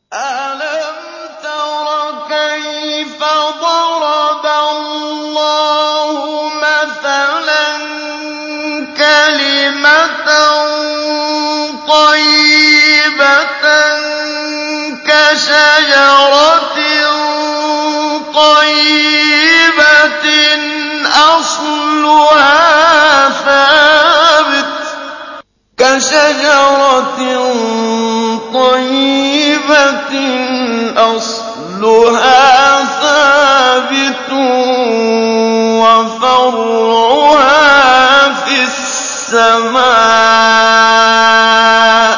أَلَمْ تَرَ كَيْفَ ضَرَبَ اللَّهُ مَثَلًا كَلِمَةً طَيِّبَةً كَشَجَرَةٍ طَيِّبَةٍ أَصْلُهَا ثَابِتٌ وَفَرْعُهَا فِي السَّمَاءِ.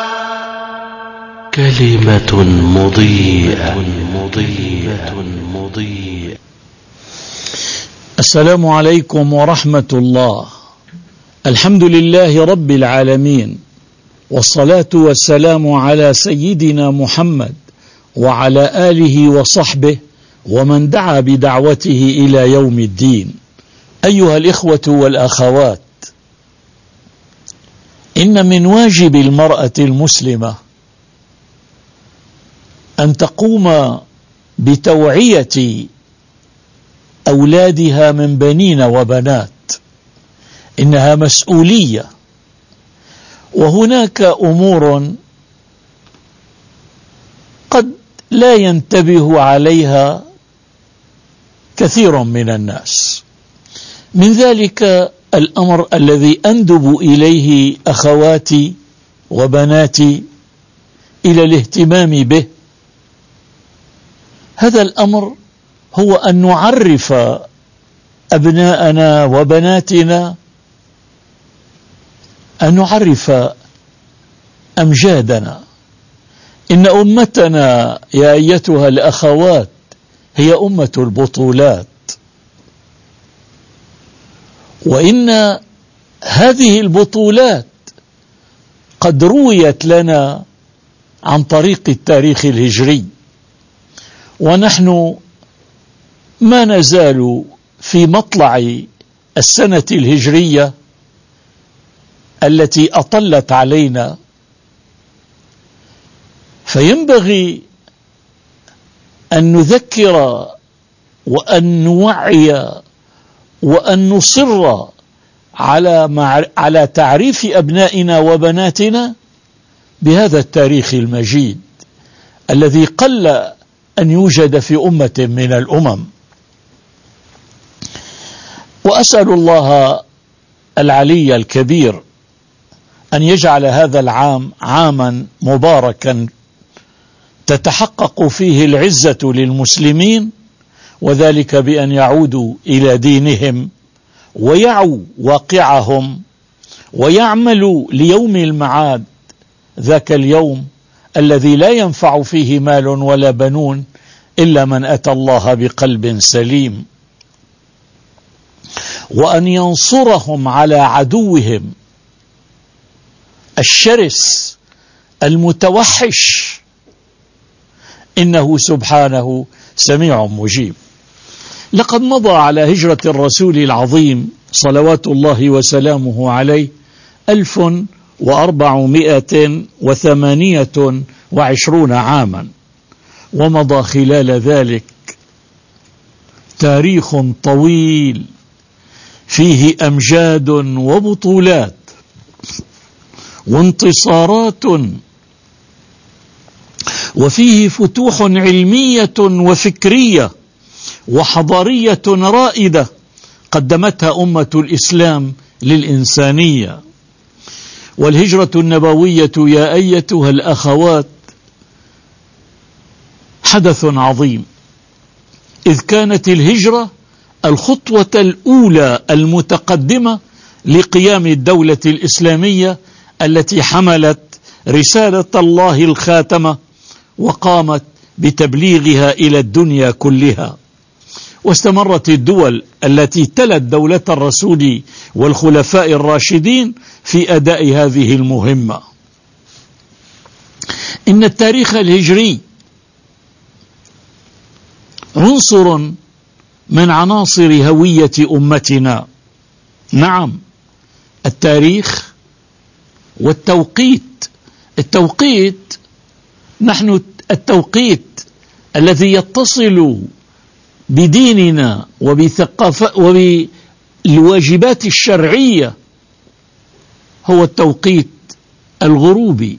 كلمة مضيئة. السلام عليكم ورحمة الله. الحمد لله رب العالمين، والصلاة والسلام على سيدنا محمد وعلى آله وصحبه ومن دعا بدعوته إلى يوم الدين. أيها الإخوة والأخوات، إن من واجب المرأة المسلمة أن تقوم بتوعية أولادها من بنين وبنات. إنها مسؤولية، وهناك أمور قد لا ينتبه عليها كثير من الناس. من ذلك الأمر الذي أندب إليه أخواتي وبناتي إلى الاهتمام به. هذا الأمر هو أن نعرف أبناءنا وبناتنا، أن نعرف أمجادنا. إن أمتنا يا أيتها الأخوات هي أمة البطولات، وإن هذه البطولات قد رويت لنا عن طريق التاريخ الهجري، ونحن ما نزال في مطلع السنة الهجرية التي أطلت علينا. فينبغي أن نذكر وأن نوعي وأن نصر على تعريف أبنائنا وبناتنا بهذا التاريخ المجيد الذي قل أن يوجد في أمة من الأمم. وأسأل الله العلي الكبير أن يجعل هذا العام عاما مباركا تتحقق فيه العزة للمسلمين، وذلك بأن يعودوا إلى دينهم ويعوا واقعهم ويعملوا ليوم المعاد، ذاك اليوم الذي لا ينفع فيه مال ولا بنون إلا من أتى الله بقلب سليم. وأن ينصرهم على عدوهم الشرس المتوحش، إنه سبحانه سميع مجيب. لقد مضى على هجرة الرسول العظيم صلوات الله وسلامه عليه 1428 عاما، ومضى خلال ذلك تاريخ طويل فيه أمجاد وبطولات وانتصارات، وفيه فتوح علمية وفكرية وحضارية رائدة قدمتها أمة الإسلام للإنسانية. والهجرة النبوية يا أيتها الأخوات حدث عظيم، إذ كانت الهجرة الخطوة الأولى المتقدمة لقيام الدولة الإسلامية التي حملت رسالة الله الخاتمة وقامت بتبليغها إلى الدنيا كلها. واستمرت الدول التي تلت دولة الرسول والخلفاء الراشدين في أداء هذه المهمة. إن التاريخ الهجري عنصر من عناصر هوية أمتنا. نعم، التاريخ والتوقيت. التوقيت نحن التوقيت الذي يتصل بديننا وبثقافة وبالواجبات الشرعية هو التوقيت الغروبي.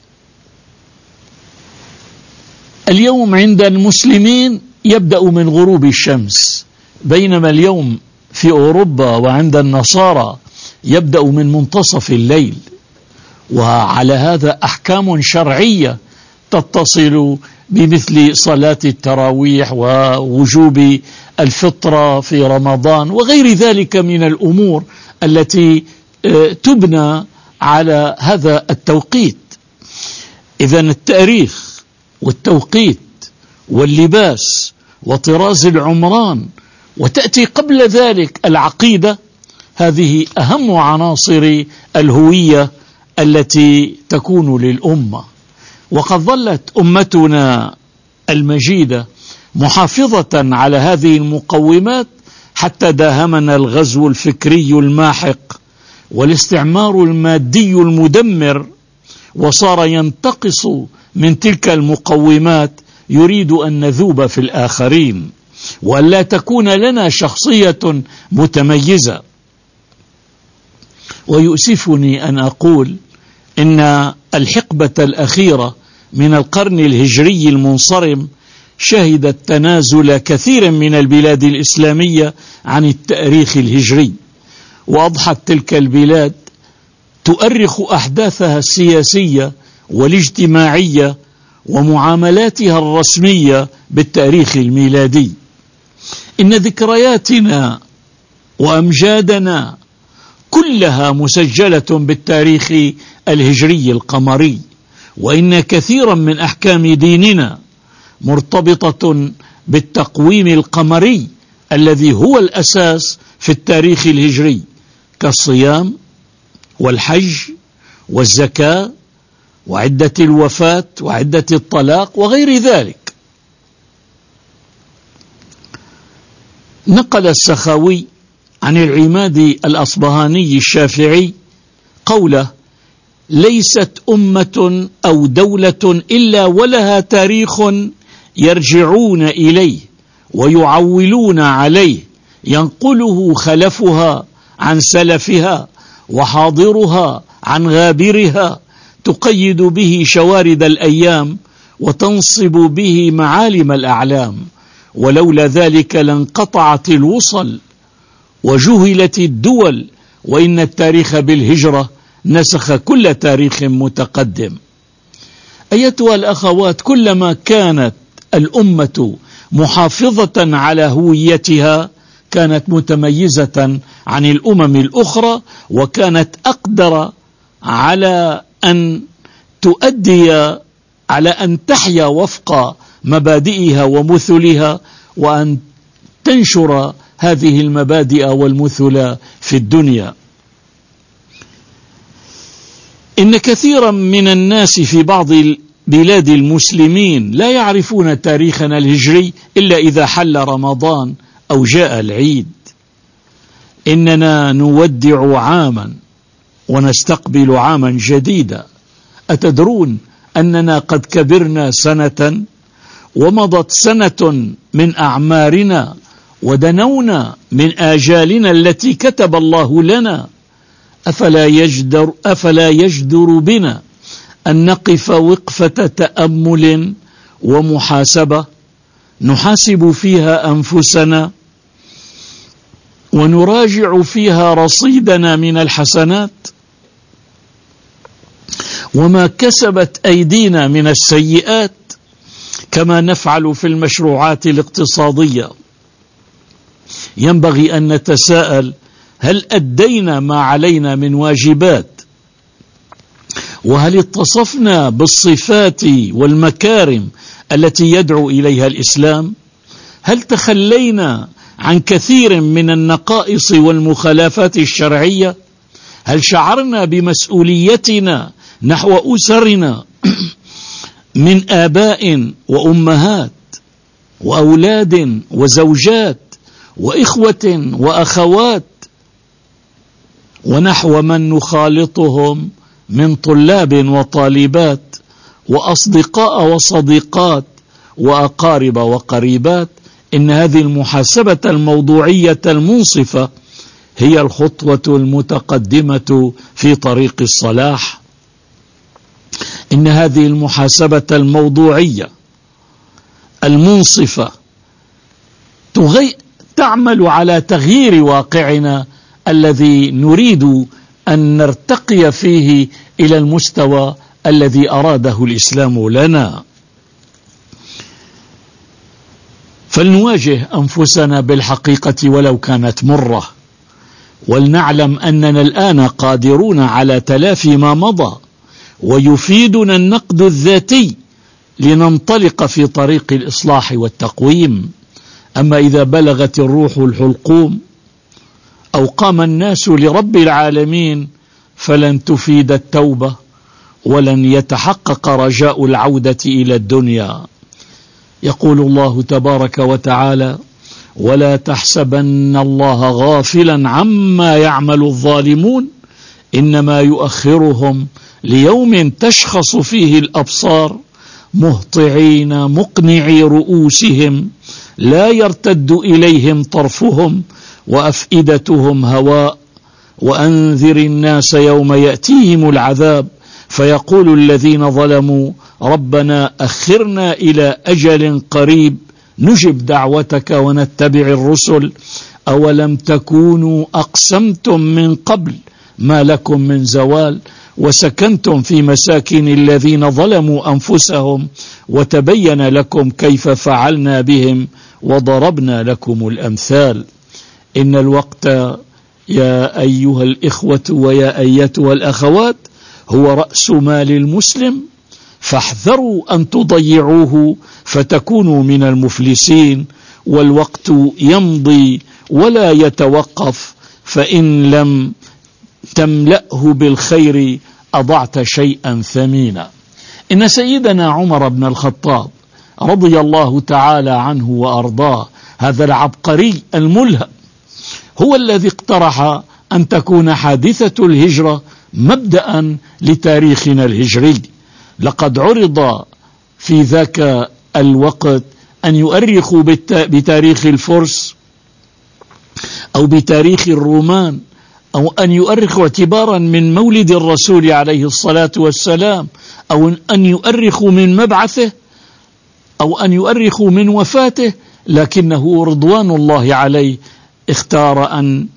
اليوم عند المسلمين يبدأ من غروب الشمس، بينما اليوم في أوروبا وعند النصارى يبدأ من منتصف الليل. وعلى هذا أحكام شرعية تتصل بمثل صلاة التراويح ووجوب الفطرة في رمضان وغير ذلك من الأمور التي تبنى على هذا التوقيت. إذن التاريخ والتوقيت واللباس وطراز العمران، وتأتي قبل ذلك العقيدة، هذه أهم عناصر الهوية التي تكون للأمة. وقد ظلت أمتنا المجيدة محافظة على هذه المقومات حتى داهمنا الغزو الفكري الماحق والاستعمار المادي المدمر، وصار ينتقص من تلك المقومات يريد أن نذوب في الآخرين وأن لا تكون لنا شخصية متميزة. ويؤسفني أن أقول إن الحقبة الأخيرة من القرن الهجري المنصرم شهدت تنازل كثير من البلاد الإسلامية عن التاريخ الهجري، وأضحت تلك البلاد تؤرخ أحداثها السياسية والاجتماعية ومعاملاتها الرسمية بالتاريخ الميلادي. إن ذكرياتنا وأمجادنا كلها مسجلة بالتاريخ الهجري القمري، وإن كثيرا من أحكام ديننا مرتبطة بالتقويم القمري الذي هو الأساس في التاريخ الهجري، كالصيام والحج والزكاة وعدة الوفاة وعدة الطلاق وغير ذلك. نقل السخاوي عن العماد الأصبهاني الشافعي قوله: ليست أمة أو دولة إلا ولها تاريخ يرجعون إليه ويعولون عليه، ينقله خلفها عن سلفها وحاضرها عن غابرها، تقيد به شوارد الأيام وتنصب به معالم الأعلام، ولولا ذلك لانقطعت الوصل وجهلت الدول، وإن التاريخ بالهجرة نسخ كل تاريخ متقدم. أيتها الأخوات، كلما كانت الأمة محافظة على هويتها كانت متميزة عن الأمم الأخرى، وكانت أقدر على أن تؤدي على أن تحيا وفق مبادئها ومثلها، وأن تنشر هذه المبادئ والمثل في الدنيا. إن كثيرا من الناس في بعض بلاد المسلمين لا يعرفون تاريخنا الهجري إلا إذا حل رمضان أو جاء العيد. إننا نودع عاما ونستقبل عاما جديدا. أتدرون أننا قد كبرنا سنة ومضت سنة من أعمارنا ودنونا من آجالنا التي كتب الله لنا؟ أفلا يجدر بنا أن نقف وقفة تأمل ومحاسبة نحاسب فيها أنفسنا ونراجع فيها رصيدنا من الحسنات وما كسبت أيدينا من السيئات، كما نفعل في المشروعات الاقتصادية؟ ينبغي أن نتساءل: هل أدينا ما علينا من واجبات؟ وهل اتصفنا بالصفات والمكارم التي يدعو إليها الإسلام؟ هل تخلينا عن كثير من النقائص والمخالفات الشرعية؟ هل شعرنا بمسؤوليتنا نحو أسرنا من آباء وأمهات وأولاد وزوجات وإخوة وأخوات، ونحو من نخالطهم من طلاب وطالبات وأصدقاء وصديقات وأقارب وقريبات، إن هذه المحاسبة الموضوعية المنصفة هي الخطوة المتقدمة في طريق الصلاح. إن هذه المحاسبة الموضوعية المنصفة تعمل على تغيير واقعنا الذي نريد أن نرتقي فيه إلى المستوى الذي أراده الإسلام لنا. فلنواجه أنفسنا بالحقيقة ولو كانت مرة، ولنعلم أننا الآن قادرون على تلافي ما مضى، ويفيدنا النقد الذاتي لننطلق في طريق الإصلاح والتقويم. أما إذا بلغت الروح الحلقوم أو قام الناس لرب العالمين فلن تفيد التوبة ولن يتحقق رجاء العودة إلى الدنيا. يقول الله تبارك وتعالى: ولا تحسبن الله غافلا عما يعمل الظالمون إنما يؤخرهم ليوم تشخص فيه الأبصار مهطعين مقنعي رؤوسهم لا يرتد إليهم طرفهم وأفئدتهم هواء وأنذر الناس يوم يأتيهم العذاب فيقول الذين ظلموا ربنا أخرنا إلى أجل قريب نجب دعوتك ونتبع الرسل أولم تكونوا أقسمتم من قبل ما لكم من زوال وسكنتم في مساكن الذين ظلموا أنفسهم وتبين لكم كيف فعلنا بهم وضربنا لكم الأمثال. إن الوقت يا أيها الإخوة ويا أيتها الأخوات هو رأس مال المسلم، فاحذروا أن تضيعوه فتكونوا من المفلسين. والوقت يمضي ولا يتوقف، فإن لم تملأه بالخير أضعت شيئا ثمينا. إن سيدنا عمر بن الخطاب رضي الله تعالى عنه وأرضاه، هذا العبقري الملهم، هو الذي اقترح أن تكون حادثة الهجرة مبدأ لتاريخنا الهجري. لقد عرض في ذاك الوقت أن يؤرخوا بتاريخ الفرس أو بتاريخ الرومان، أو أن يؤرخوا اعتبارا من مولد الرسول عليه الصلاة والسلام، أو أن يؤرخوا من مبعثه، أو أن يؤرخوا من وفاته، لكنه رضوان الله عليه اختار أن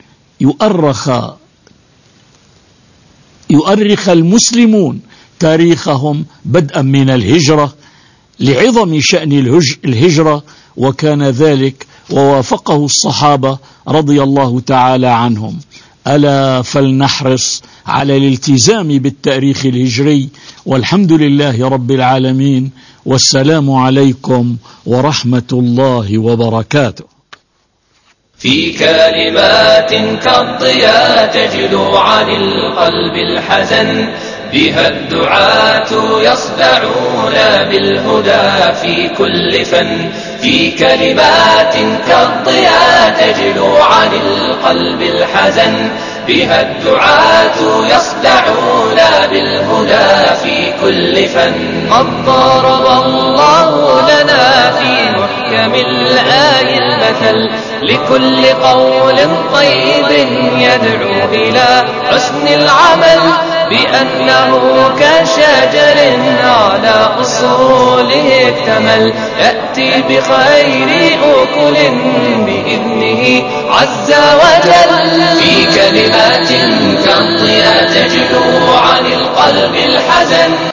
يؤرخ المسلمون تاريخهم بدءا من الهجرة لعظم شأن الهجرة، وكان ذلك ووافقه الصحابة رضي الله تعالى عنهم. ألا فلنحرص على الالتزام بالتاريخ الهجري، والحمد لله رب العالمين، والسلام عليكم ورحمة الله وبركاته. في كلمات كالضياء تجلو عن القلب الحزن، بها الدعاة يصدعون بالهدى في كل فن. في كلمات كالضياء تجلو عن القلب الحزن، بها الدعاة يصدعون بالهدى في كل فن. قد ضرب الله لنا في محكم الآي المثل، لكل قول طيب يدعو إلى حسن العمل، بأنه كشجر على أصوله اكتمل، يأتي بخير أكل بإذنه عز وجل. في كلمات كالضياء تجلو عن القلب الحزن.